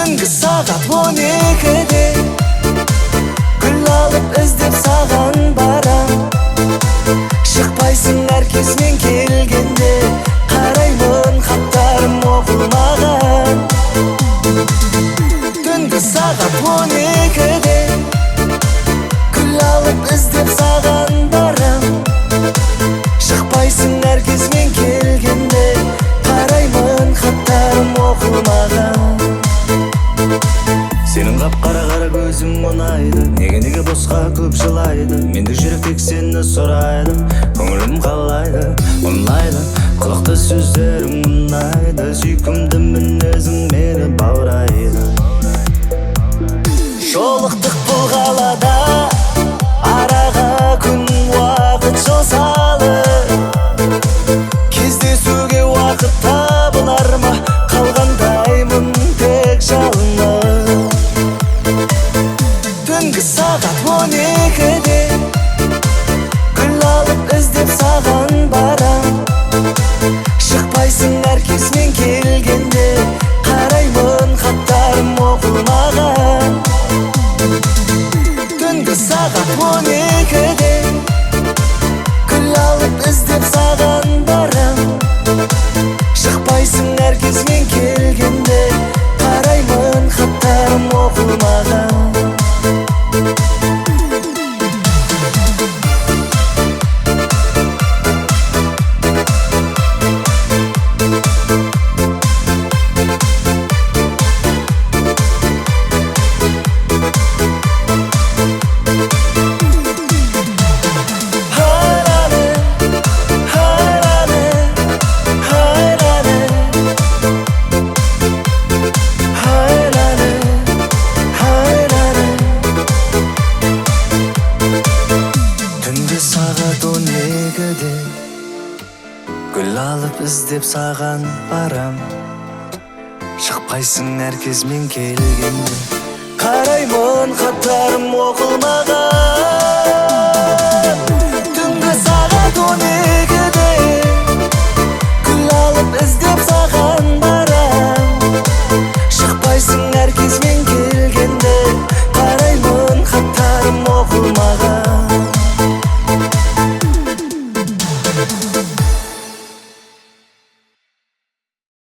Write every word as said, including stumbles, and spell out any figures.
Түнгі сағат он екіде гүл алып іздеп саған барам. Шықпайсың әркез мен келгенде, қараймын хаттарым оқылмаған. Түнгі сағат он екіде гүл алып іздеп саған барам. Шықпайсың әркез мен келгенде, қараймын хаттарым оқылмаған. Сенің қап-қара қара көзің ұнайды, неге-неге босқа көп жылайды. Мендік жүрек тек сені сұрайды, көңілім қалайды, ұнайды. Құлақты сөздерің ұнайды, сүйкімді мінезің мені баурайды. Жолықтық бұл қалада, араға күн уақыт жол салып. Кездесуге уақыт табылар ма, қалғандаймын тек жалынып. Түнгі сағат он екіде гүл алып іздеп саған барам. Шықпайсың әркез мен келгенде, қараймын хаттарым оқылмаған. Түнгі сағат он екіде гүл алып іздеп саған барам. Шықпайсың әркез мен келгенде, қараймын хаттарым оқылмаған. Гүл алып іздеп саған барам. Шықпайсың әркез мен келгенде, қараймын хаттарым оқылмаған. Түнгі сағат он екіде гүл алып іздеп